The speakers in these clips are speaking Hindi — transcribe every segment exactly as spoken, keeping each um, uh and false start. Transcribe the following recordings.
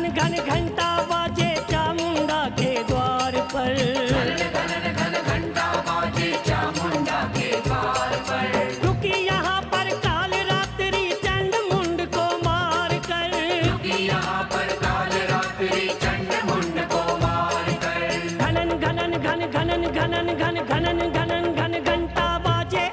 घनन घन घंटा बाजे चामुंडा के द्वार पर। घनन घन घंटा बाजे चामुंडा के द्वार पर। रुकी यहाँ पर काल रात्रि चंड मुंड को मार कर। रुकी यहाँ पर काल रात्रि चंड मुंड को मार कर। घनन घनन घन घनन घनन घन घनन घनन घन घंटा बाजे।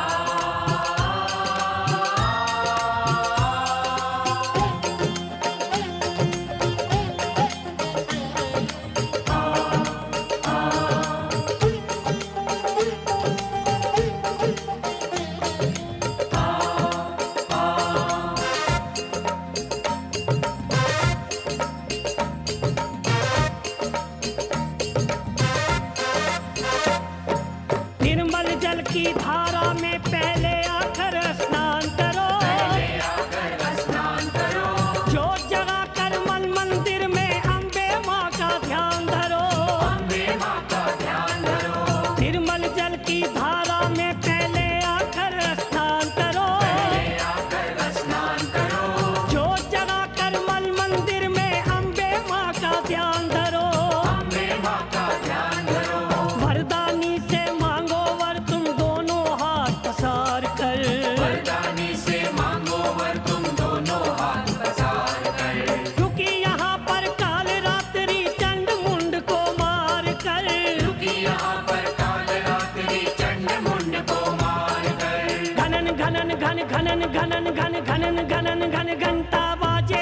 निर्मल जल की धारा में पहले आकर स्नान करो। पहले आकर स्नान करो। जोत जगा कर मन मंदिर में अम्बे माँ का ध्यान धरो। अम्बे माँ का ध्यान धरो। निर्मल जल की धारा में पहले आकर स्नान करो। पहले आकर स्नान करो। जोत जगा कर मन मंदिर में अम्बे माँ का ध्यान धरो। अम्बे माँ का ध्यान धरो। वरदानी से मांगो वर तुम दोनों हाथ पसार कर। वरदानी से मांगो वर तुम दोनों हाथ पसार कर। रुकी यहाँ पर काल रात्रि चंड मुंड को मार कर। रुकी यहाँ पर काल रात्रि चंड मुंड को मार कर। घनन घनन घन घनन घनन घन घनन घनन घन घंटा बाजे।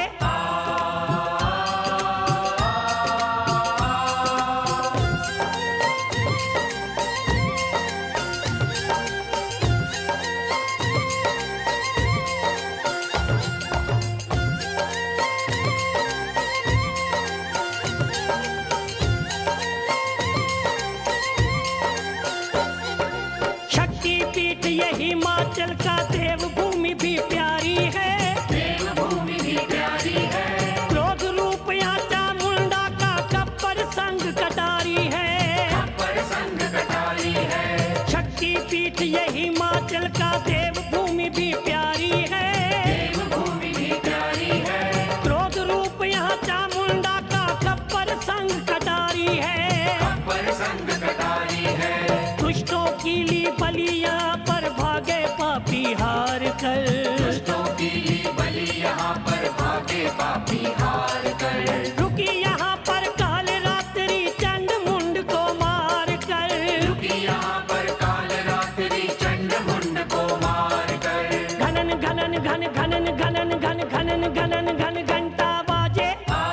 शक्ति पीठ ये हिमाचल का देवभूमि भी प्यारी है। देवभूमि भी प्यारी है। क्रोध रूप यहाँ चामुंडा का कब्बर संग कटारी है। पर संग कटारी है। शक्ति पीठ ये हिमाचल का देवभूमि भी प्यारी है। देवभूमि भी प्यारी है। क्रोध रूप यहाँ चामुंडा का कब्बर संग कटारी है। पर संग कटारी है। दुष्टों की ली बलि यहाँ पर भागे पापी हार कर। दुष्टों की ली बलि यहाँ पर भागे पापी हार कर। रुकी यहाँ पर काल रात्रि चंड मुंड को मार कर। रुकी यहाँ पर काल रात्रि चंड मुंड को मार कर। घनन घनन घन घनन घनन घन घनन घनन घन घंटा बाजे।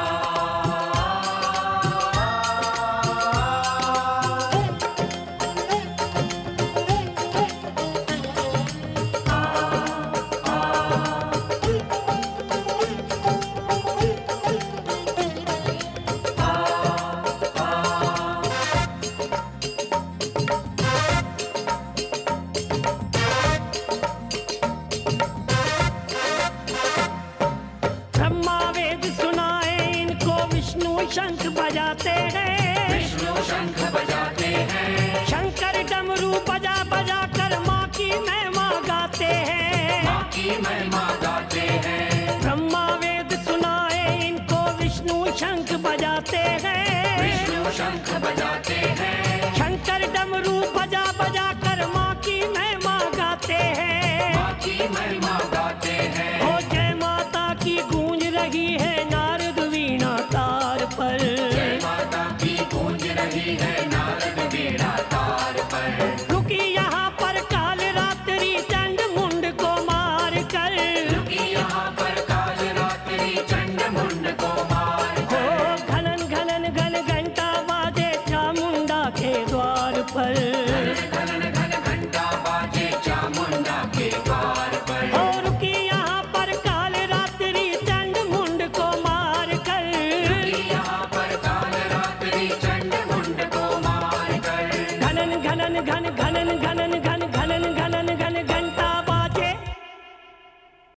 ब्रह्मा वेद सुनाए इनको विष्णु शंख बजाते हैं। विष्णु शंख बजाते हैं। शंकर डमरू बजा बजा कर माँ की महिमा गाते हैं। माँ की महिमा गाते हैं। ब्रह्मा वेद सुनाए इनको विष्णु शंख बजाते हैं। विष्णु शंख बजाते हैं। शंकर डमरू बजा बजा कर माँ की महिमा गाते हैं। माँ की महिमा गाते हैं। ओ जय माता की गूंज रही है नारद वीणा तार पर। जय माता की गूंज रही है नारद वीणा तार पर। रुकी यहाँ पर काल रात्रि चंड मुंड को मार कर। रुकी यहाँ पर काल रात्रि चंड मुंड को मार ओ कर। घनन घनन घन घंटा बाजे चामुंडा के द्वार पर। घनन घन घंटा बाजे चामुंडा के द्वार पर। ओ रुकी यहाँ पर काल रात्रि चंड मुंड को मार कर। रुकी यहाँ पर काल रात्रि चंड मुंड को मार कर। घनन घनन घन घनन घनन